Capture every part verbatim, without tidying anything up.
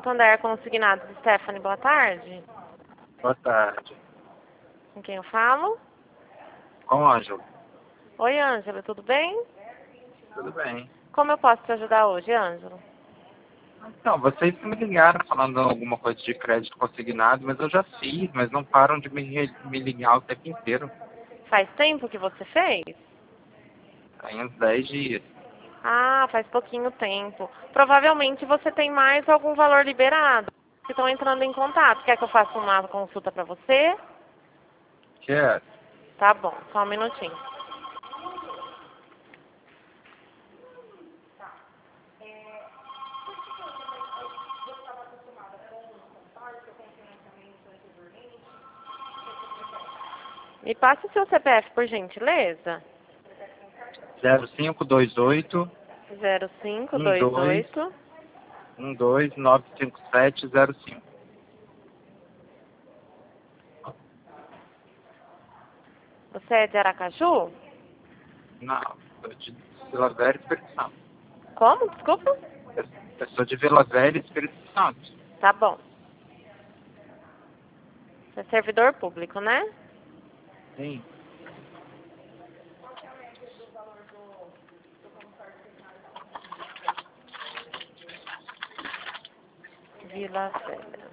Santander Consignados, Stephanie, boa tarde. Boa tarde. Com quem eu falo? Com o Ângelo. Oi, Ângelo, tudo bem? Tudo bem. Como eu posso te ajudar hoje, Ângelo? Então, vocês me ligaram falando alguma coisa de crédito consignado, mas eu já fiz, mas não param de me, re- me ligar o tempo inteiro. Faz tempo que você fez? Tem uns dez dias. Ah, faz pouquinho tempo. Provavelmente você tem mais algum valor liberado. Que estão entrando em contato. Quer que eu faça uma consulta para você? Quero. Tá bom, só um minutinho. Me passe o seu C P F, por gentileza. zero cinco dois oito zero cinco um dois dois oito. um dois nove cinco sete zero cinco. Você é de Aracaju? Não, sou de Vila Velha, Espírito Santo. Como? Desculpa? Eu, eu sou de Vila Velha, Espírito Santo. Tá bom. Você é servidor público, né? Sim. Vila Velha.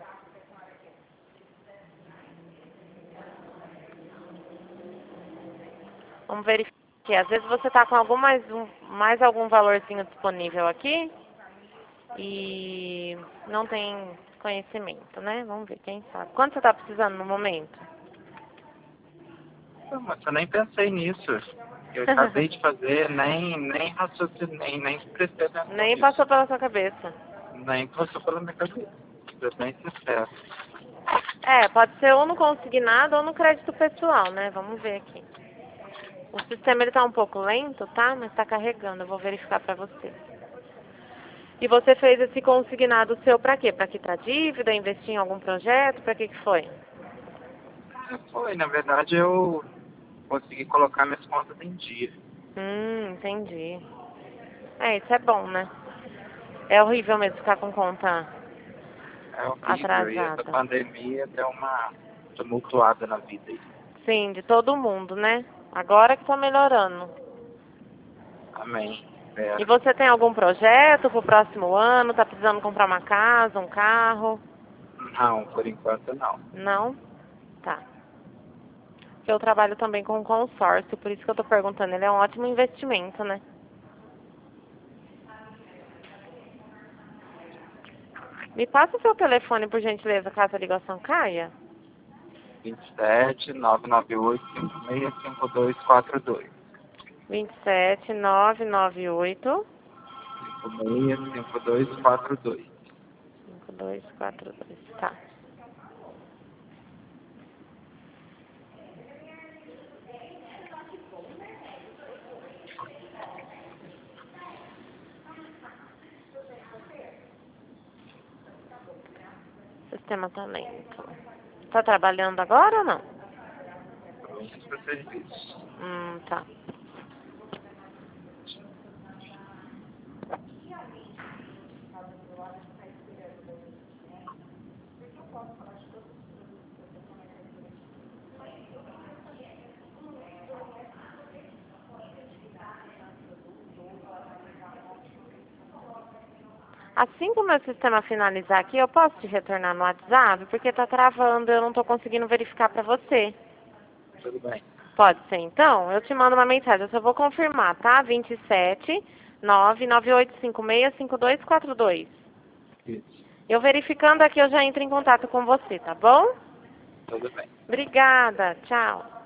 Vamos verificar aqui. Às vezes você está com algum mais, um, mais algum valorzinho disponível aqui e não tem conhecimento, né? Vamos ver, quem sabe. Quanto você está precisando no momento? Não, mas eu nem pensei nisso. Eu acabei de fazer, nem, nem raciocinei, nem prestei atenção Nem nisso. passou pela sua cabeça. Nem passou pela minha cabeça. Ser bem sincero. É, pode ser ou no consignado ou no crédito pessoal, né? Vamos ver aqui. O sistema ele tá um pouco lento, tá? Mas tá carregando. Eu vou verificar pra você. E você fez esse consignado seu pra quê? Pra quitar dívida, investir em algum projeto? Pra que que foi? Foi, na verdade eu consegui colocar minhas contas em dia. Hum, entendi. É, isso é bom, né? É horrível mesmo ficar com conta É horrível e essa atrasada. pandemia deu uma tumultuada na vida aí. Sim, de todo mundo, né? Agora que tá melhorando. Amém. E Espero. você tem algum projeto pro próximo ano? Tá precisando comprar uma casa, um carro? Não, por enquanto não. Não? Tá. Eu trabalho também com consórcio, por isso que eu tô perguntando. Ele é um ótimo investimento, né? Me passa o seu telefone, por gentileza, caso a ligação caia. vinte e sete, nove nove oito, cinco seis cinco dois quatro dois. vinte e sete, nove nove oito, cinco seis cinco dois quatro dois. cinco dois quatro dois. Tá. O sistema tá lento. Tá trabalhando agora ou não? Isso para serviço. Hum, tá. Assim que o meu sistema finalizar aqui, eu posso te retornar no WhatsApp? Porque tá travando, eu não tô conseguindo verificar pra você. Tudo bem. Pode ser, então? Eu te mando uma mensagem, eu só vou confirmar, tá? vinte e sete, nove nove oito cinco seis cinco dois quatro dois. Isso. Eu verificando aqui, eu já entro em contato com você, tá bom? Tudo bem. Obrigada, tchau.